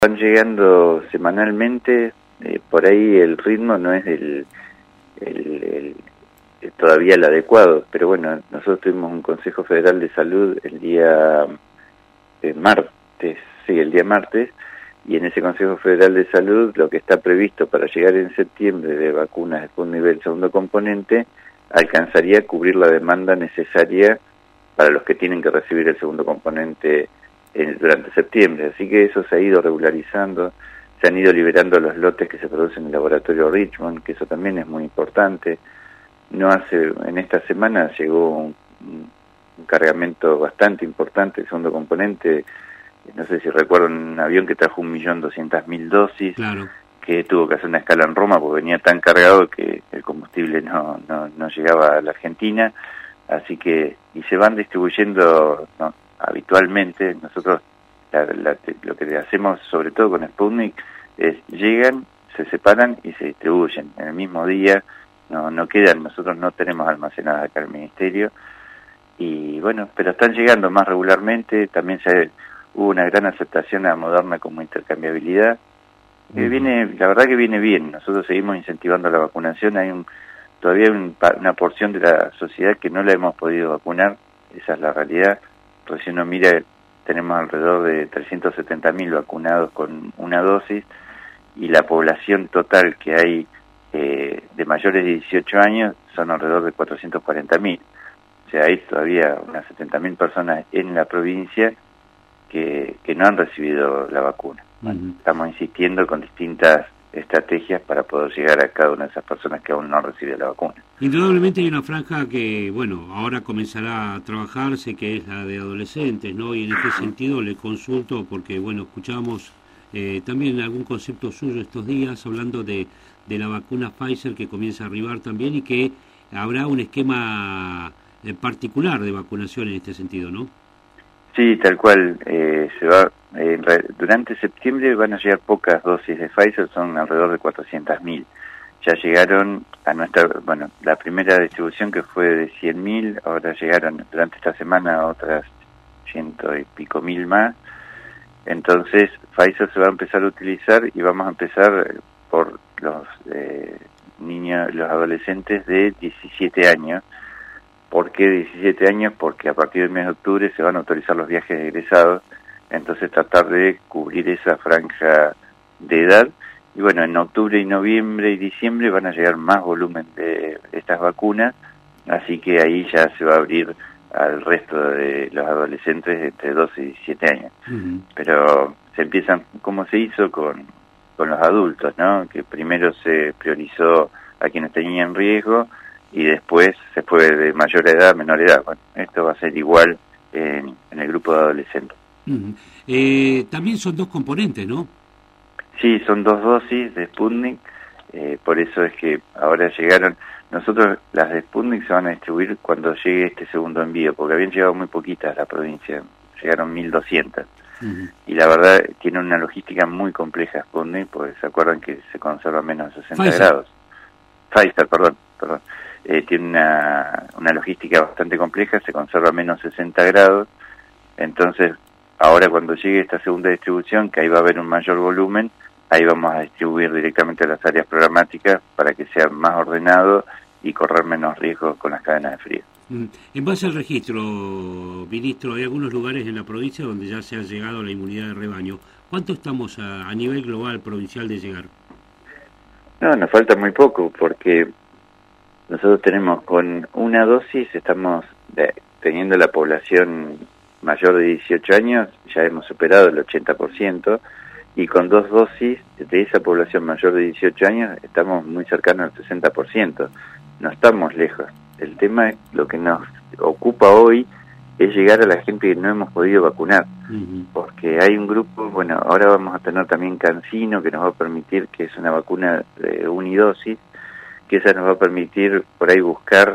Van llegando semanalmente, por ahí el ritmo no es todavía el adecuado, pero bueno, nosotros tuvimos un Consejo Federal de Salud el día martes, y en ese Consejo Federal de Salud lo que está previsto para llegar en septiembre de vacunas de segundo nivel, segundo componente, alcanzaría a cubrir la demanda necesaria para los que tienen que recibir el segundo componente durante septiembre, así que eso se ha ido regularizando, se han ido liberando los lotes que se producen en el laboratorio Richmond, que eso también es muy importante. En esta semana llegó un cargamento bastante importante, el segundo componente, no sé si recuerdan, un avión que trajo 1.200.000 dosis, claro, que tuvo que hacer una escala en Roma porque venía tan cargado que el combustible no llegaba a la Argentina, así que, y se van distribuyendo habitualmente. Nosotros lo que hacemos sobre todo con Sputnik es llegan, se separan y se distribuyen en el mismo día, no quedan, nosotros no tenemos almacenadas acá en el Ministerio, y bueno, pero están llegando más regularmente. También hubo una gran aceptación a Moderna como intercambiabilidad, la verdad que viene bien. Nosotros seguimos incentivando la vacunación. Hay todavía una porción de la sociedad que no la hemos podido vacunar, esa es la realidad. Recién uno mira, tenemos alrededor de 370.000 vacunados con una dosis, y la población total que hay de mayores de 18 años son alrededor de 440.000. O sea, hay todavía unas 70.000 personas en la provincia que no han recibido la vacuna. Estamos insistiendo con distintas estrategias para poder llegar a cada una de esas personas que aún no han recibido la vacuna. Indudablemente hay una franja que, bueno, ahora comenzará a trabajarse, que es la de adolescentes, ¿no? Y en ese sentido le consulto porque, bueno, escuchamos también algún concepto suyo estos días hablando de la vacuna Pfizer que comienza a arribar también, y que habrá un esquema particular de vacunación en este sentido, ¿no? Sí, tal cual. Durante septiembre van a llegar pocas dosis de Pfizer, son alrededor de 400.000. Ya llegaron a la primera distribución, que fue de 100.000, ahora llegaron durante esta semana otras 100 y pico mil más. Entonces Pfizer se va a empezar a utilizar, y vamos a empezar por los niños, los adolescentes de 17 años. ¿Por qué 17 años? Porque a partir del mes de octubre se van a autorizar los viajes de egresados, entonces tratar de cubrir esa franja de edad. Y bueno, en octubre y noviembre y diciembre van a llegar más volumen de estas vacunas, así que ahí ya se va a abrir al resto de los adolescentes entre 12 y 17 años. Pero se empiezan, como se hizo con los adultos, ¿no? Que primero se priorizó a quienes tenían riesgo, y después se fue de mayor edad a menor edad. Bueno, esto va a ser igual en el grupo de adolescentes. También son dos componentes, ¿no? Sí, son 2 dosis de Sputnik, por eso es que ahora llegaron. Nosotros las de Sputnik se van a distribuir cuando llegue este segundo envío, porque habían llegado muy poquitas a la provincia, llegaron 1.200. Y la verdad tiene una logística muy compleja Sputnik, porque se acuerdan que se conserva menos de 60 grados. Pfizer, perdón. Tiene una logística bastante compleja, se conserva a menos 60 grados, entonces ahora cuando llegue esta segunda distribución, que ahí va a haber un mayor volumen, ahí vamos a distribuir directamente a las áreas programáticas para que sea más ordenado y correr menos riesgos con las cadenas de frío. En base al registro, ministro, hay algunos lugares en la provincia donde ya se ha llegado a la inmunidad de rebaño. ¿Cuánto estamos a nivel global provincial de llegar? No, nos falta muy poco, porque nosotros tenemos con una dosis, estamos teniendo la población mayor de 18 años, ya hemos superado el 80%, y con 2 dosis de esa población mayor de 18 años estamos muy cercanos al 60%. No estamos lejos. El tema es, lo que nos ocupa hoy es llegar a la gente que no hemos podido vacunar, porque hay un grupo, bueno, ahora vamos a tener también CanSino, que nos va a permitir, que es una vacuna de unidosis, que esa nos va a permitir por ahí buscar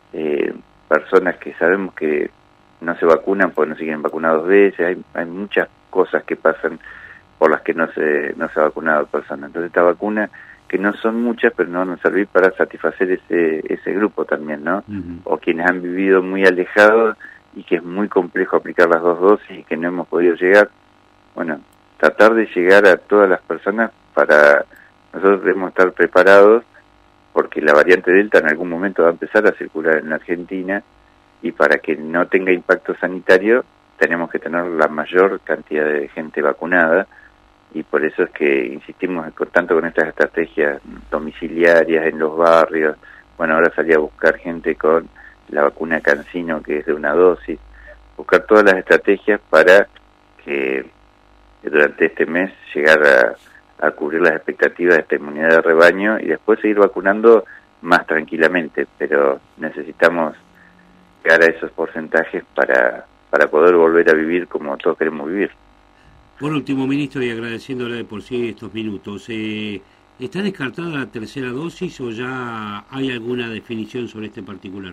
personas que sabemos que no se vacunan porque no siguen vacunados 2 veces. Hay muchas cosas que pasan por las que no se ha vacunado personas. Entonces esta vacuna, que no son muchas, pero nos van a servir para satisfacer ese grupo también, ¿no? O quienes han vivido muy alejados y que es muy complejo aplicar las 2 dosis y que no hemos podido llegar. Bueno, tratar de llegar a todas las personas. Para nosotros debemos estar preparados porque la variante Delta en algún momento va a empezar a circular en la Argentina, y para que no tenga impacto sanitario tenemos que tener la mayor cantidad de gente vacunada, y por eso es que insistimos tanto con estas estrategias domiciliarias en los barrios. Bueno, ahora salí a buscar gente con la vacuna CanSino, que es de una dosis, buscar todas las estrategias para que durante este mes llegar a cubrir las expectativas de esta inmunidad de rebaño y después seguir vacunando más tranquilamente, pero necesitamos llegar a esos porcentajes para poder volver a vivir como todos queremos vivir. Por último, ministro, y agradeciéndole por sí estos minutos, ¿está descartada la tercera dosis o ya hay alguna definición sobre este particular?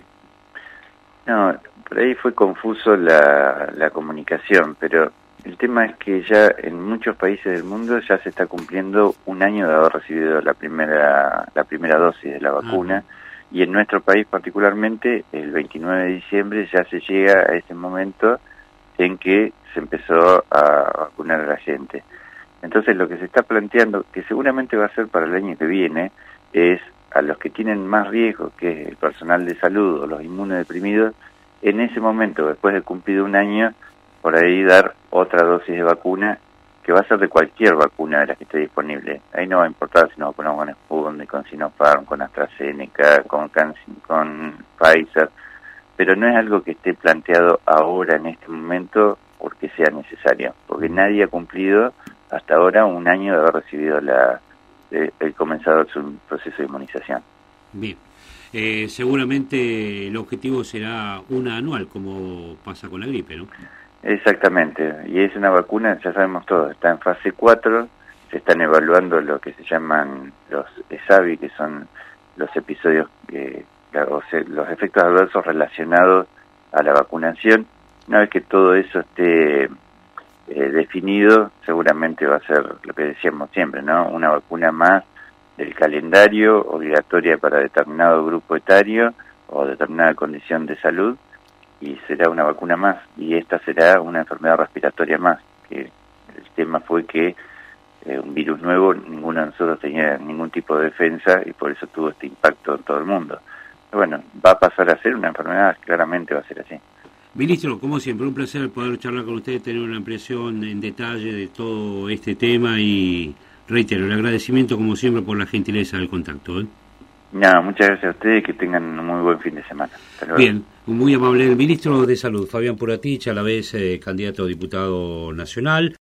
No, por ahí fue confuso la comunicación, pero el tema es que ya en muchos países del mundo ya se está cumpliendo un año de haber recibido la primera dosis de la vacuna, y en nuestro país particularmente el 29 de diciembre ya se llega a ese momento en que se empezó a vacunar a la gente. Entonces lo que se está planteando, que seguramente va a ser para el año que viene, es a los que tienen más riesgo, que es el personal de salud o los inmunodeprimidos, en ese momento, después de cumplido un año, por ahí dar otra dosis de vacuna, que va a ser de cualquier vacuna de las que esté disponible. Ahí no va a importar si nos vacunamos con Sputnik, con Sinopharm, con AstraZeneca, con Pfizer, pero no es algo que esté planteado ahora en este momento porque sea necesario, porque nadie ha cumplido hasta ahora un año de haber recibido el comenzado su proceso de inmunización. Bien, seguramente el objetivo será una anual, como pasa con la gripe, ¿no? Exactamente, y es una vacuna, ya sabemos todos, está en fase 4, se están evaluando lo que se llaman los ESAVI, que son los episodios, los efectos adversos relacionados a la vacunación. Una vez que todo eso esté definido, seguramente va a ser lo que decíamos siempre, ¿no? Una vacuna más del calendario, obligatoria para determinado grupo etario o determinada condición de salud, y será una vacuna más, y esta será una enfermedad respiratoria más, que el tema fue que un virus nuevo, ninguno de nosotros tenía ningún tipo de defensa, y por eso tuvo este impacto en todo el mundo. Pero bueno, va a pasar a ser una enfermedad, claramente va a ser así. Ministro, como siempre, un placer poder charlar con usted, tener una impresión en detalle de todo este tema, y reitero el agradecimiento como siempre por la gentileza del contacto. No, muchas gracias a ustedes, que tengan un muy buen fin de semana. Hasta luego. Bien, muy amable el ministro de Salud, Fabián Puratich, a la vez candidato a diputado nacional.